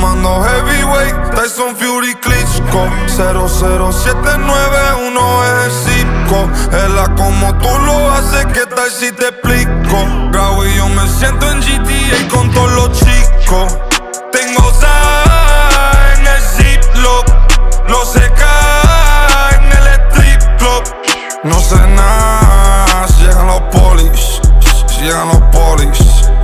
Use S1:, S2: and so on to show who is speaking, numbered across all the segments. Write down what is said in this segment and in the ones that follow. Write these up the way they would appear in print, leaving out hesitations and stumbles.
S1: fumando heavyweight, Tyson Fury Klitschko. 00791 es el zip code. Ella como tú lo haces, ¿qué tal si te explico? Grabo y yo me siento en GTA con todos los chicos. Tengo sal en el ziplock, lo seca en el strip club. No sé nada si llegan los polis, si llegan los polis.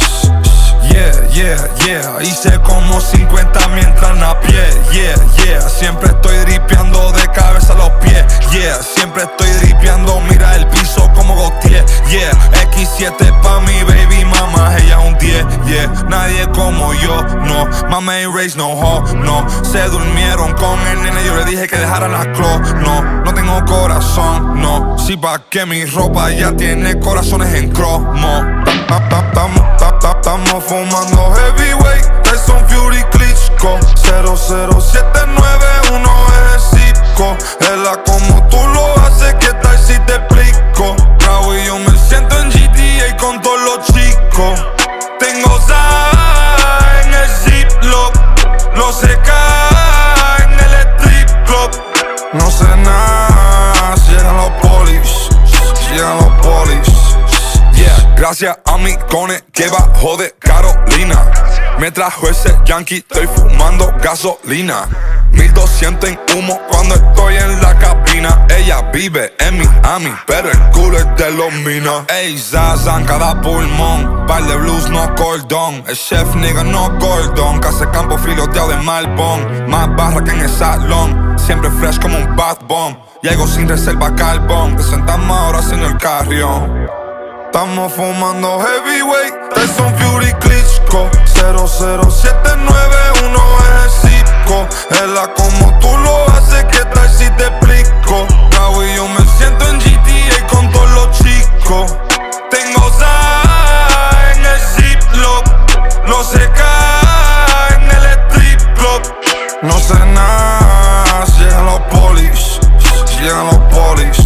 S1: Yeah, hice como 50 mientras a pie. Yeah, siempre estoy dripeando de cabeza a los pies. Yeah, siempre estoy dripeando, mira el piso como Gautier. Yeah, X7 pa' mi baby mama, ella un 10. Yeah, nadie como yo, no. Mama ain't raised no hoe, no. Se durmieron con el nene, yo le dije que dejaran las clo. No tengo corazón, no. Si pa' que mi ropa ya tiene corazones en cromo. Estamos fumando heavyweight, Tyson Fury Klitschko. 00791 es el zip code. Ella como tú lo haces, ¿qué tal si te explico? Grabo y yo me siento en GTA con todos los chicos. Tengo sal en el ziplock, lo seca en el strip club. No sé nada si llegan los polis, si llegan los polis. Gracias a mi cone que bajó de Carolina. Me trajo ese yankee, estoy fumando gasolina. 1200 en humo cuando estoy en la cabina. Ella vive en Miami, pero el culo es de los minas. Ey, Zazan, cada pulmón, par de blues, no cordón. El chef nigga, no gordon. Casa campo filoteado de Malbón. Más barra que en el salón, siempre fresh como un bath bomb. Llego sin reserva carbón, te sentamos ahora sin el carrión. Estamos fumando heavyweight, Tyson Fury Klitschko. 00791 es el zip code. Ella como tú lo haces, ¿qué tal si te explico? Grabo y yo me siento en GTA con todos los chicos. Tengo sal en el ziplock, lo seca en el strip club. No sé nada si llegan los polis, si llegan los polis.